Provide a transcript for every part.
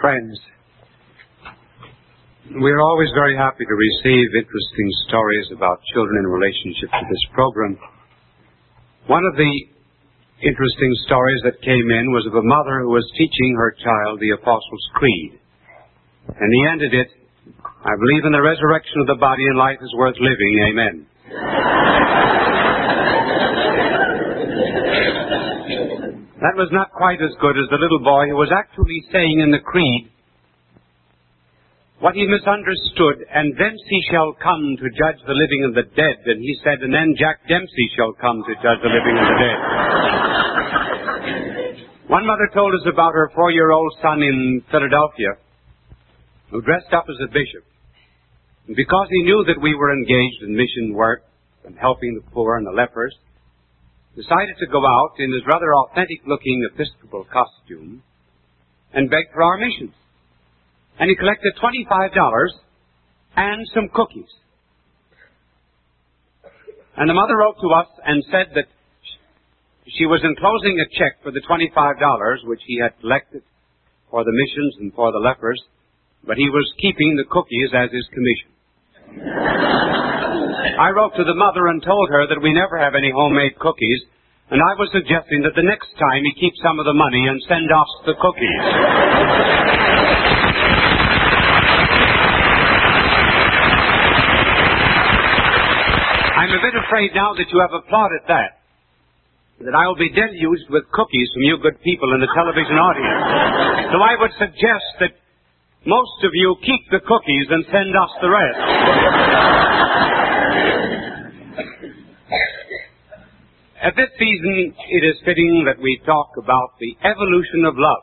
Friends, we're always very happy to receive interesting stories about children in relationship to this program. One of the interesting stories that came in was of a mother who was teaching her child the Apostles' Creed. And he ended it, "I believe in the resurrection of the body and life is worth living. Amen." That was not quite as good as the little boy who was actually saying in the Creed what he misunderstood, "And thence he shall come to judge the living and the dead." And he said, "And then Jack Dempsey shall come to judge the living and the dead." One mother told us about her 4-year-old son in Philadelphia who dressed up as a bishop. And because he knew that we were engaged in mission work and helping the poor and the lepers, decided to go out in his rather authentic-looking Episcopal costume and beg for our missions. And he collected $25 and some cookies. And the mother wrote to us and said that she was enclosing a check for the $25 which he had collected for the missions and for the lepers, but he was keeping the cookies as his commission. I wrote to the mother and told her that we never have any homemade cookies, and I was suggesting that the next time he keep some of the money and send us the cookies. I'm a bit afraid now that you have applauded that I will be deluged with cookies from you good people in the television audience. So I would suggest that most of you keep the cookies and send us the rest. At this season, it is fitting that we talk about the evolution of love.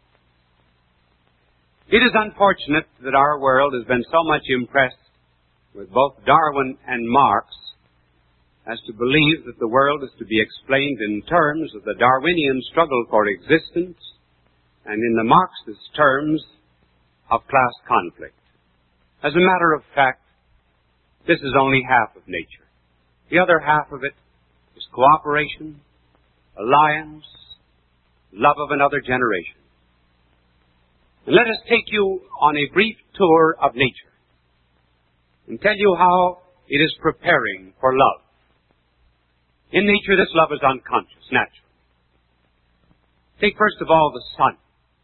It is unfortunate that our world has been so much impressed with both Darwin and Marx as to believe that the world is to be explained in terms of the Darwinian struggle for existence and in the Marxist terms of class conflict. As a matter of fact, this is only half of nature. The other half of it is cooperation, alliance, love of another generation. And let us take you on a brief tour of nature and tell you how it is preparing for love. In nature, this love is unconscious, natural. Take first of all the sun.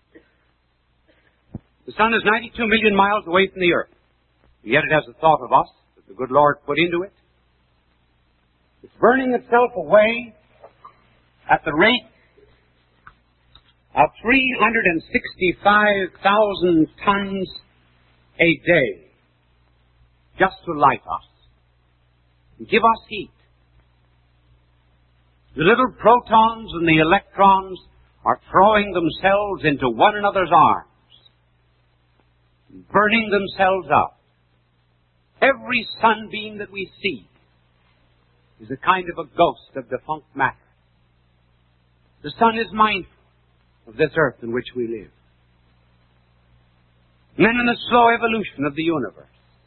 The sun is 92 million miles away from the earth, and yet it has a thought of us that the good Lord put into it. It's burning itself away at the rate of 365,000 tons a day just to light us and give us heat. The little protons and the electrons are throwing themselves into one another's arms, burning themselves up. Every sunbeam that we see is a kind of a ghost of defunct matter. The sun is mindful of this earth in which we live. And then in the slow evolution of the universe,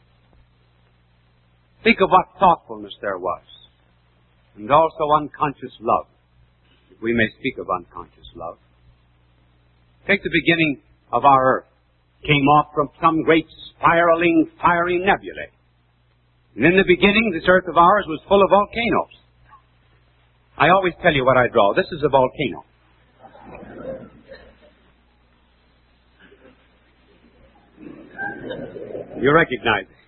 think of what thoughtfulness there was, and also unconscious love, if we may speak of unconscious love. Take the beginning of our earth. Came off from some great spiraling, fiery nebulae. And in the beginning, this earth of ours was full of volcanoes. I always tell you what I draw. This is a volcano. You recognize it.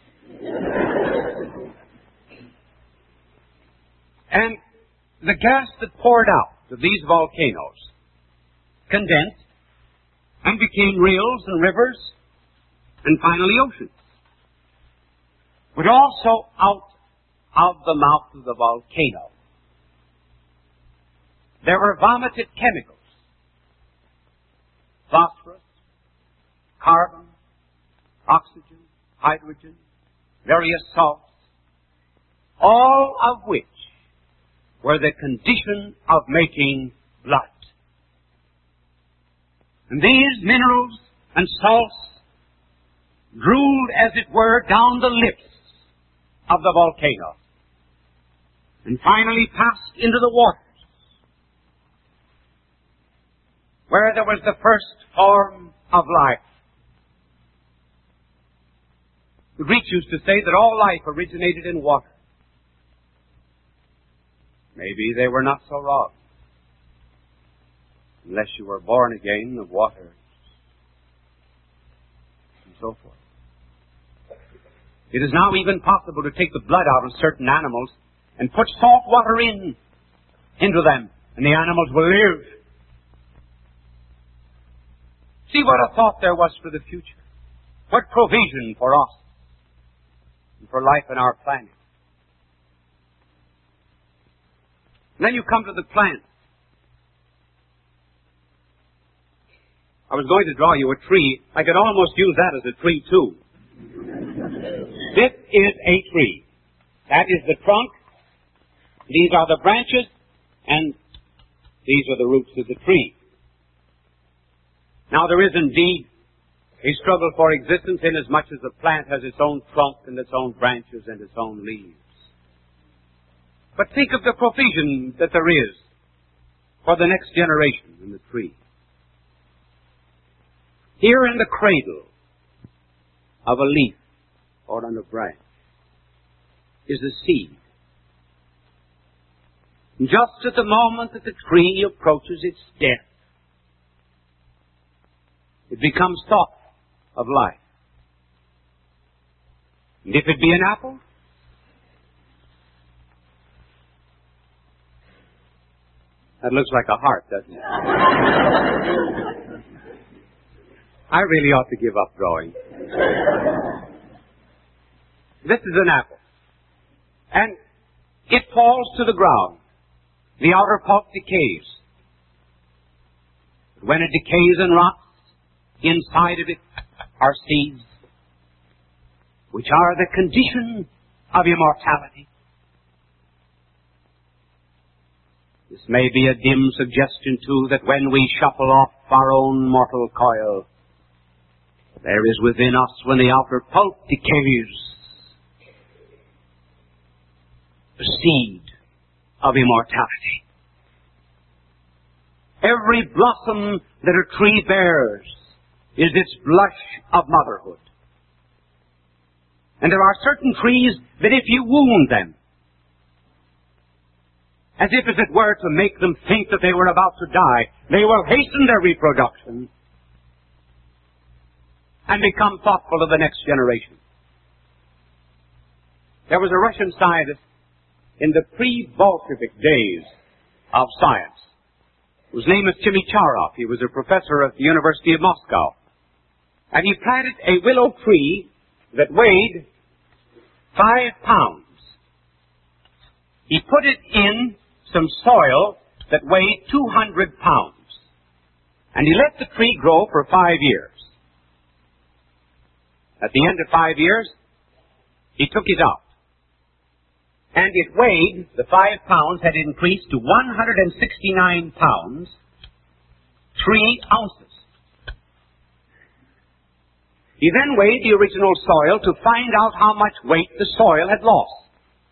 And the gas that poured out of these volcanoes condensed and became rills and rivers and finally oceans. But also out of the mouth of the volcano, there were vomited chemicals: phosphorus, carbon, oxygen, hydrogen, various salts, all of which were the condition of making blood. And these minerals and salts drooled, as it were, down the lips of the volcano and finally passed into the waters, where there was the first form of life, The Greeks used to say that all life originated in water. Maybe they were not so wrong, unless you were born again of water and so forth. It is now even possible to take the blood out of certain animals and put salt water into them, and the animals will live. See what a thought there was for the future. What provision for us and for life on our planet. And then you come to the plants. I was going to draw you a tree. I could almost use that as a tree, too. This is a tree. That is the trunk. These are the branches. And these are the roots of the tree. Now, there is indeed a struggle for existence inasmuch as the plant has its own trunk and its own branches and its own leaves. But think of the provision that there is for the next generation in the tree. Here in the cradle of a leaf or on a branch is a seed. And just at the moment that the tree approaches its death, it becomes thought of life. And if it be an apple, that looks like a heart, doesn't it? I really ought to give up drawing. This is an apple. And it falls to the ground. The outer pulp decays. When it decays and rots, inside of it are seeds, which are the condition of immortality. This may be a dim suggestion, too, that when we shuffle off our own mortal coil, there is within us, when the outer pulp decays, the seed of immortality. Every blossom that a tree bears is its blush of motherhood. And there are certain trees that if you wound them, as if as it were to make them think that they were about to die, they will hasten their reproduction and become thoughtful of the next generation. There was a Russian scientist in the pre-Bolshevik days of science, whose name is Chimicharov. He was a professor at the University of Moscow. And he planted a willow tree that weighed 5 pounds. He put it in some soil that weighed 200 pounds. And he let the tree grow for 5 years. At the end of 5 years, he took it out. And it weighed, the 5 pounds had increased to 169 pounds, 3 ounces. He then weighed the original soil to find out how much weight the soil had lost.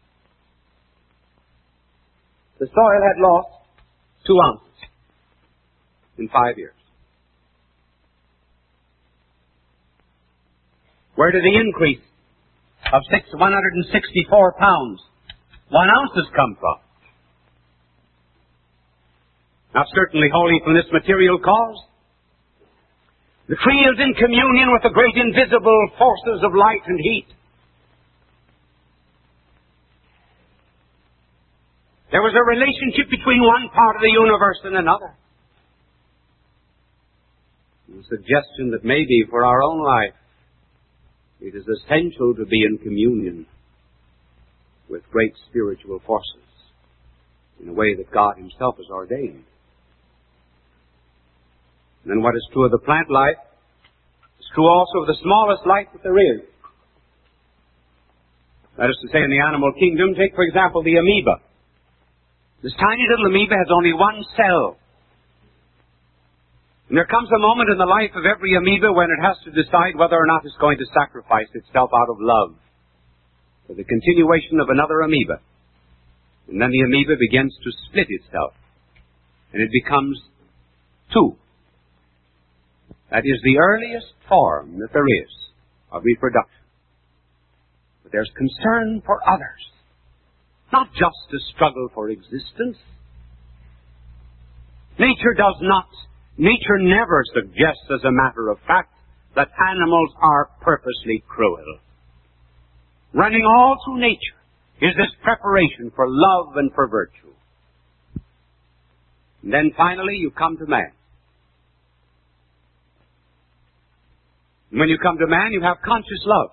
The soil had lost 2 ounces in 5 years. Where did the increase of 164 pounds, 1 ounces come from? Not certainly wholly from this material cause. The tree is in communion with the great invisible forces of light and heat. There was a relationship between one part of the universe and another. A suggestion that maybe for our own life, it is essential to be in communion with great spiritual forces in a way that God Himself has ordained. And then what is true of the plant life is true also of the smallest life that there is. That is to say, in the animal kingdom, take, for example, the amoeba. This tiny little amoeba has only one cell. And there comes a moment in the life of every amoeba when it has to decide whether or not it's going to sacrifice itself out of love for the continuation of another amoeba. And then the amoeba begins to split itself. And it becomes two. That is the earliest form that there is of reproduction. there's concern for others, not just a struggle for existence. Nature never suggests, as a matter of fact, that animals are purposely cruel. Running all through nature is this preparation for love and for virtue. And then finally you come to man. And when you come to man, you have conscious love.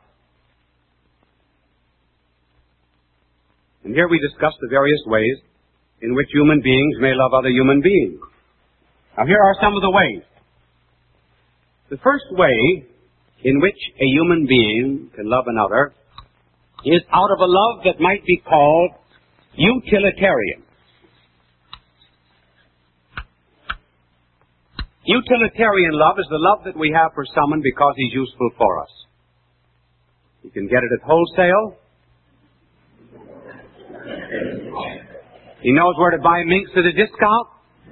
And here we discuss the various ways in which human beings may love other human beings. Now here are some of the ways. The first way in which a human being can love another is out of a love that might be called utilitarian. Utilitarian love is the love that we have for someone because he's useful for us. You can get it at wholesale. He knows where to buy minks at a discount.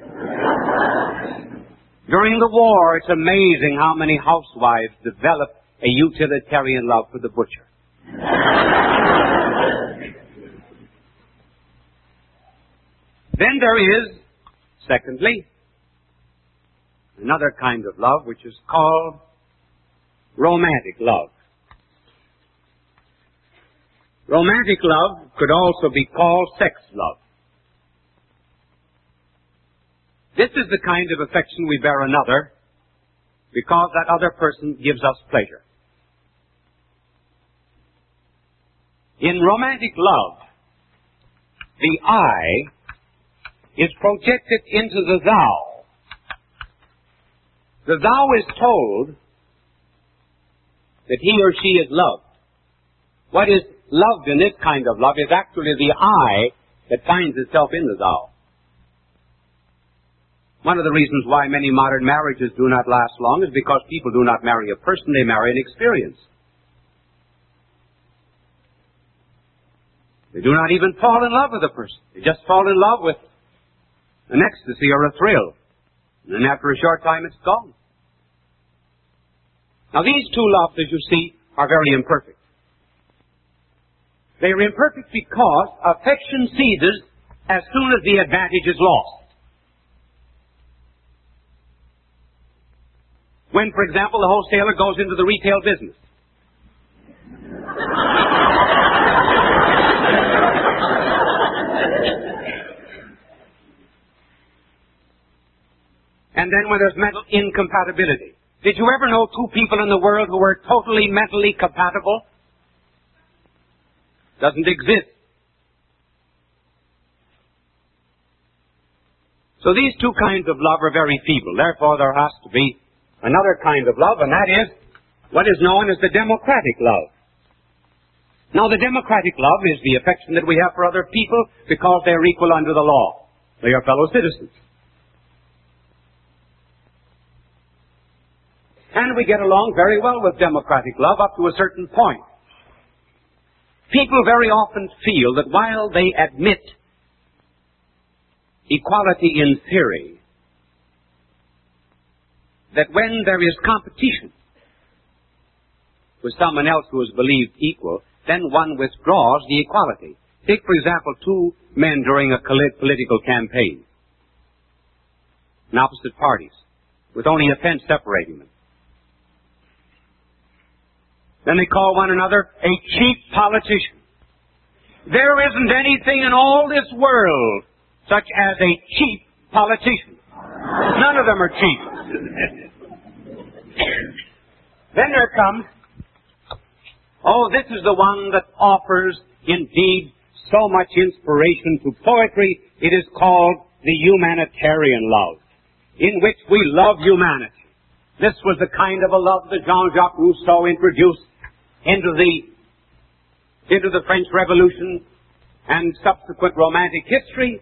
During the war, it's amazing how many housewives develop a utilitarian love for the butcher. Then there is, secondly, another kind of love which is called romantic love. Romantic love could also be called sex love. This is the kind of affection we bear another because that other person gives us pleasure. In romantic love, the I is projected into the thou. The thou is told that he or she is loved. What is loved in this kind of love is actually the I that finds itself in the thou. One of the reasons why many modern marriages do not last long is because people do not marry a person, they marry an experience. They do not even fall in love with a person. They just fall in love with an ecstasy or a thrill. And then after a short time, it's gone. Now these two loves, as you see, are very imperfect. They are imperfect because affection ceases as soon as the advantage is lost. When, for example, the wholesaler goes into the retail business. And then when there's mental incompatibility. Did you ever know two people in the world who were totally mentally compatible? Doesn't exist. So these two kinds of love are very feeble. Therefore, there has to be another kind of love, and that is what is known as the democratic love. Now, the democratic love is the affection that we have for other people because they are equal under the law. They are fellow citizens. And we get along very well with democratic love up to a certain point. People very often feel that while they admit equality in theory, that when there is competition with someone else who is believed equal, then one withdraws the equality. Take, for example, two men during a political campaign in opposite parties, with only a fence separating them. Then they call one another a cheap politician. There isn't anything in all this world such as a cheap politician. None of them are cheap. Then there comes, this is the one that offers, indeed, so much inspiration to poetry. It is called the humanitarian love, in which we love humanity. This was the kind of a love that Jean-Jacques Rousseau introduced into the French Revolution and subsequent romantic history.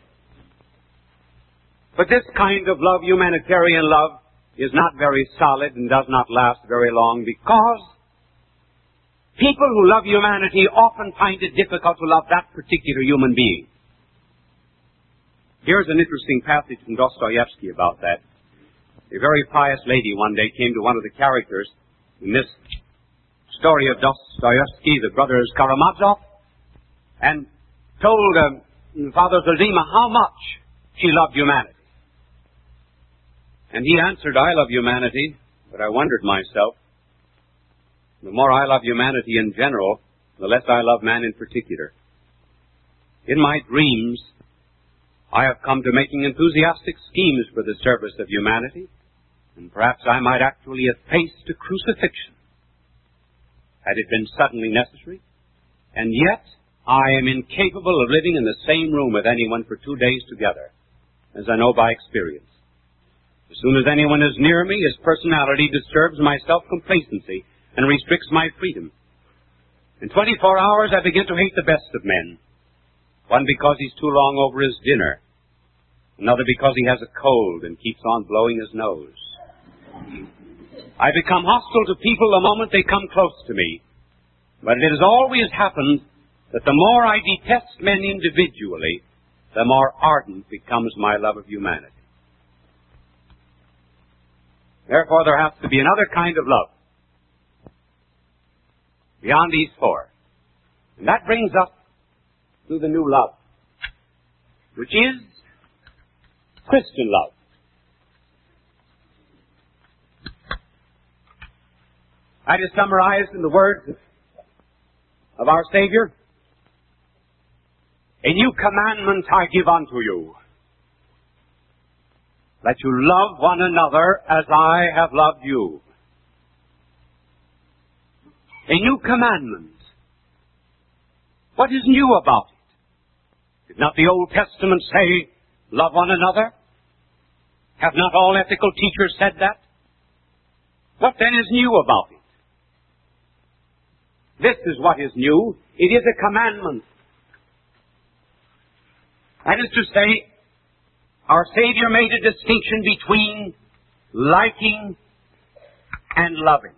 But this kind of love, humanitarian love, is not very solid and does not last very long because people who love humanity often find it difficult to love that particular human being. Here's an interesting passage from Dostoevsky about that. A very pious lady one day came to one of the characters in this story of Dostoevsky, the brothers Karamazov, and told Father Zosima how much she loved humanity. And he answered, I love humanity, but I wondered myself, the more I love humanity in general, the less I love man in particular. In my dreams, I have come to making enthusiastic schemes for the service of humanity, and perhaps I might actually have faced a crucifixion had it been suddenly necessary, and yet I am incapable of living in the same room with anyone for 2 days together, as I know by experience. As soon as anyone is near me, his personality disturbs my self-complacency and restricts my freedom. In 24 hours, I begin to hate the best of men. One because he's too long over his dinner. Another because he has a cold and keeps on blowing his nose. I become hostile to people the moment they come close to me. But it has always happened that the more I detest men individually, the more ardent becomes my love of humanity. Therefore, there has to be another kind of love beyond these four. And that brings us to the new love, which is Christian love. That is summarized in the words of our Savior. A new commandment I give unto you, that you love one another as I have loved you. A new commandment. What is new about it? Did not the Old Testament say, love one another? Have not all ethical teachers said that? What then is new about it? This is what is new. It is a commandment. That is to say, our Savior made a distinction between liking and loving.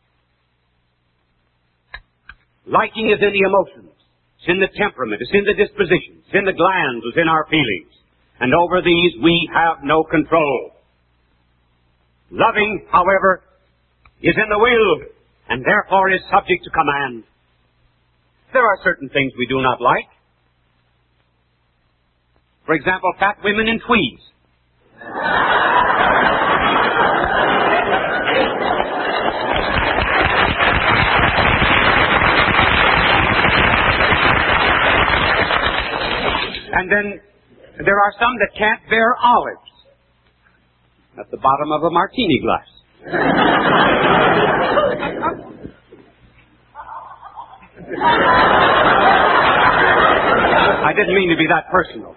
Liking is in the emotions. It's in the temperament. It's in the disposition. It's in the glands. It's in our feelings. And over these we have no control. Loving, however, is in the will, and therefore is subject to command. There are certain things we do not like. For example, fat women in tweeds. And then there are some that can't bear olives at the bottom of a martini glass. I didn't mean to be that personal.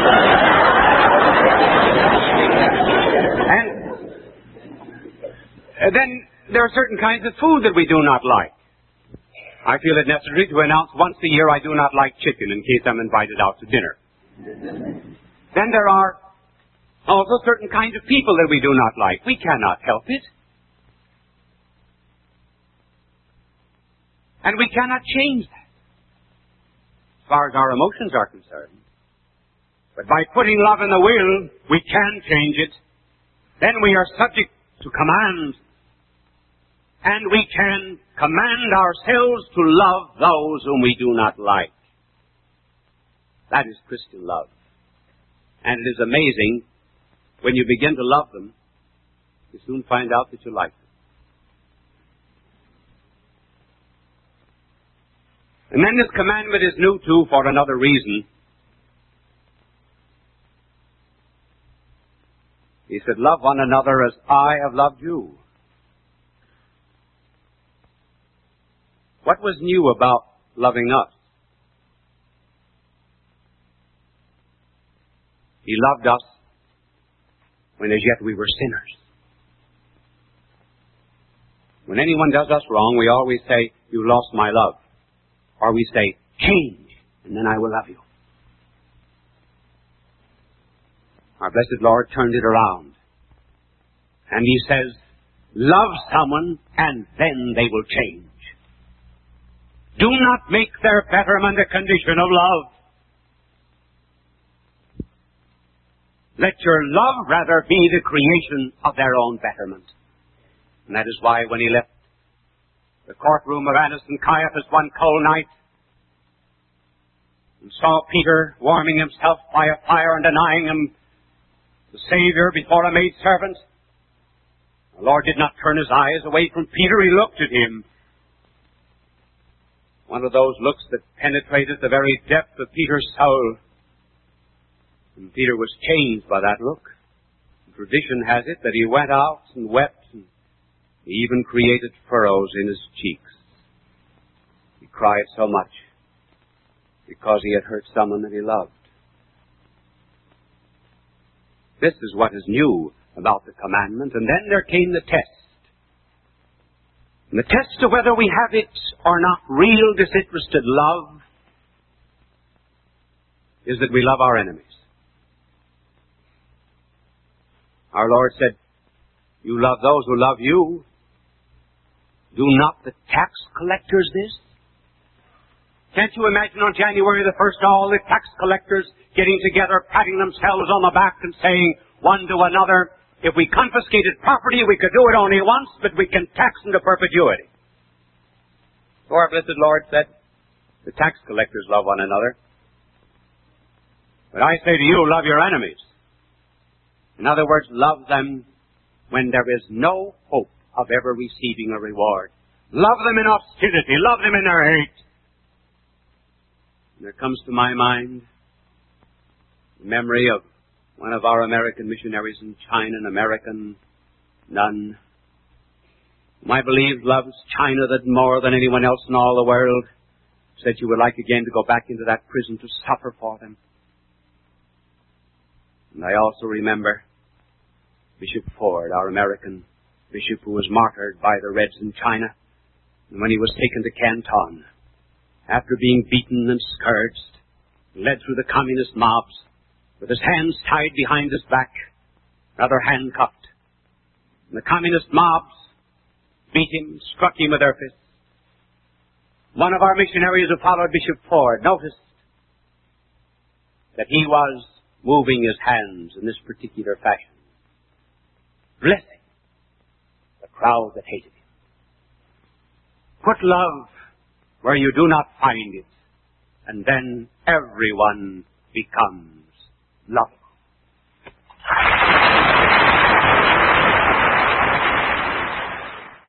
And then there are certain kinds of food that we do not like. I feel it necessary to announce once a year I do not like chicken in case I'm invited out to dinner. Then there are also certain kinds of people that we do not like. We cannot help it. And we cannot change that, as far as our emotions are concerned. But by putting love in the will, we can change it. Then we are subject to command. And we can command ourselves to love those whom we do not like. That is Christian love. And it is amazing, when you begin to love them, you soon find out that you like them. And then this commandment is new too for another reason. He said, love one another as I have loved you. What was new about loving us? He loved us when as yet we were sinners. When anyone does us wrong, we always say, you lost my love. Or we say, change, and then I will love you. Our blessed Lord turned it around. And He says, love someone, and then they will change. Do not make their betterment a condition of love. Let your love rather be the creation of their own betterment. And that is why when He left the courtroom of Annas and Caiaphas one cold night, and saw Peter warming himself by a fire and denying him the Savior before a maidservant, the Lord did not turn his eyes away from Peter. He looked at him. One of those looks that penetrated the very depth of Peter's soul. And Peter was changed by that look. Tradition has it that he went out and wept, and he even created furrows in his cheeks. He cried so much because he had hurt someone that he loved. This is what is new about the commandment. And then there came the test. And the test of whether we have it or not, real disinterested love, is that we love our enemies. Our Lord said, you love those who love you. Do not the tax collectors this? Can't you imagine on January the 1st all the tax collectors getting together, patting themselves on the back and saying one to another, if we confiscated property, we could do it only once, but we can tax into perpetuity. So our blessed Lord said, the tax collectors love one another. But I say to you, love your enemies. In other words, love them when there is no hope of ever receiving a reward. Love them in hostility. Love them in their hate. And there comes to my mind the memory of one of our American missionaries in China, an American nun, whom I believe loves China more than anyone else in all the world, said she would like again to go back into that prison to suffer for them. And I also remember Bishop Ford, our American bishop who was martyred by the Reds in China, and when he was taken to Canton, after being beaten and scourged, led through the communist mobs, with his hands tied behind his back, rather handcuffed. And the communist mobs beat him, struck him with their fists. One of our missionaries who followed Bishop Ford noticed that he was moving his hands in this particular fashion, blessing the crowd that hated him. Put love where you do not find it, and then everyone becomes lovely.